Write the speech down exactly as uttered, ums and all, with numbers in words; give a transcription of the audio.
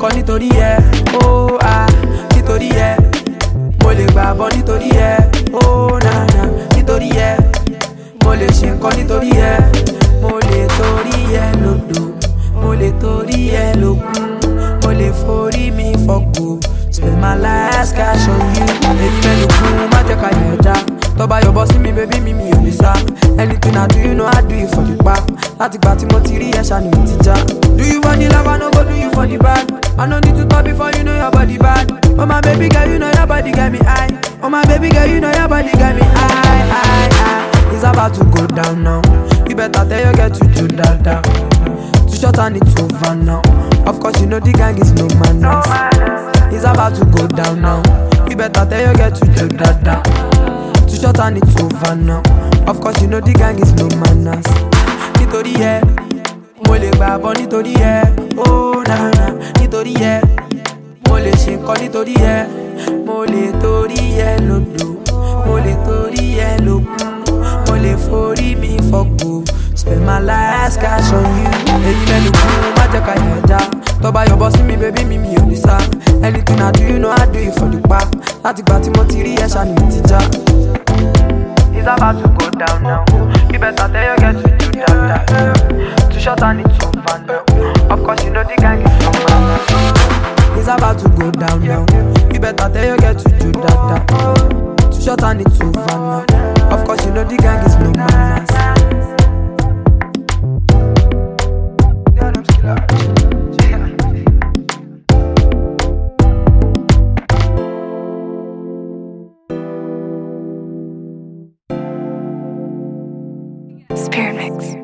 nǹkan nítorí ẹ, oh ah, nítorí ẹ. Mo lè gbàbọ́ nítorí ẹ, oh na na, nítorí ẹ. Mo lè ṣe nǹkan nítorí ẹ, mo lè torí ẹ lòdò, mo lè torí ẹ lòkun, mo lè forí mi fọ́gbò. Spend my last cash on you. Èyí mẹ́nu kún, má jẹ́ ká yẹ̀ já. Tọ́ba yọ̀bọ̀ sí mi, baby mi mi ò lè sá. Anything I do, you know I do it for the back. Láti gbà tí mo ti rí ẹ̀ṣà ni mo ti já. Do you for the love, I no go do you for the bad. I no need to talk before you know your body bad. Oh my baby girl, you know your body got me high. Oh my baby girl, you know your body got me high, high, high. It's about to go down now. You better tell your girl to do that, that. Too short and it's over now. Of course you know the gang is no manners. It's about to go down now. You better tell your girl to do that, that. Too short and it's over now. Of course you know the gang is no manners. Nítorí ẹ, mo lè gbàbọ́ nítorí ẹ, oh na na, nítorí ẹ. Mo lè ṣe nǹkan nítorí ẹ, mo lè torí ẹ lòdò, mo lè torí ẹ lòkun, mo lè forí mi fọ́gbò. Spend my last cash on you. Èyí mẹ́nu kún, má jẹ́ ká yẹ̀ já. Tọ́ba yọ̀bọ̀ sí mi, baby mi mi ò lè sá. Anything I do, you know I do it for the back. Láti gbà tí mo ti rí ẹ̀ṣà ni mo ti já. It's about to go down now. You better tell your girl to do that, that. Too short and it's over now. Of course you know the gang is from man. It's about to go down now. You better tell your girl to do that, that. Too short and it's over now. Of course you know the gang is no manners. Spirit Mix.